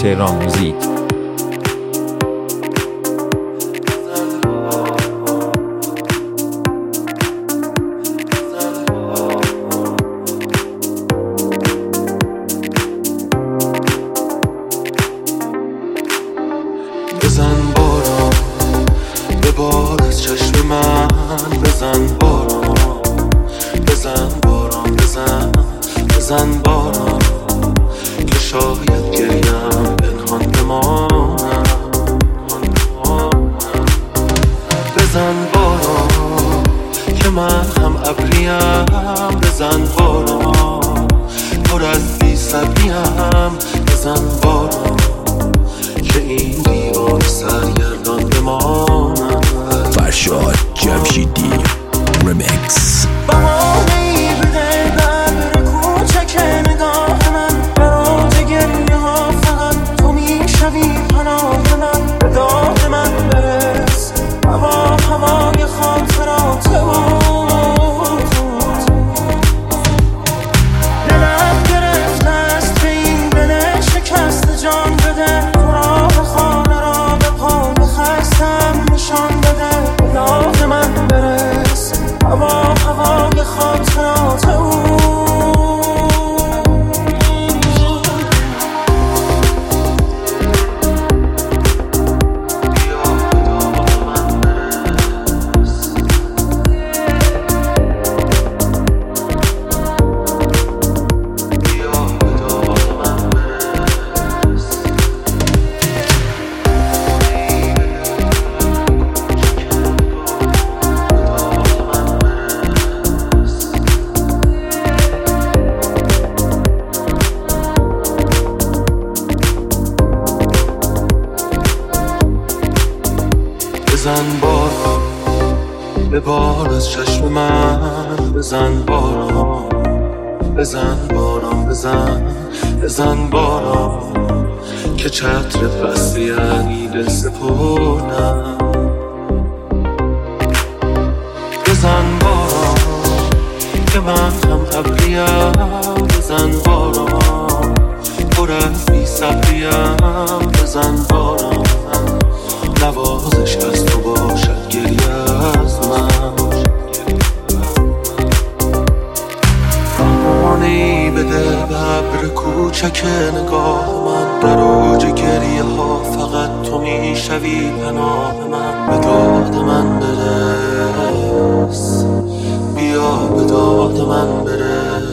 تهران موزیک. بزن باران به بار از چشم من، بزن باران، بزن باران، بزن باران که شاید گریم پنهان بمانم. بزن باران که من هم ابریم، بزن باران پر از بی صبریم، بزن باران که این دیوار سرگردان بمانم. فرشاد جمشیدی ریمیکس. بهانه‌ای بده بر کوچک نگاه من، برای گریه ها فقط تو میشوی پناه من. به داد من برس هوای خاطرات دلم گرفته است به این دل شکست، جان بده تو راه خانه را به پای خستم نشان بده. به داد من برس هوای خاطرات بزن باران به بار از چشم من، بزن باران، بزن باران، بزن باران که چتر پستی یعنی دل سپردم. بزن باران که من هم ابریم، بزن باران پر از بی صبریم، بزن باران نوازش از تو باشد گریه از من. بهانه‌ای بده به ابر کوچک نگاه من، در اوج گریه ها فقط تو میشوی پناه من. به داد من برس، بیا به داد من برس.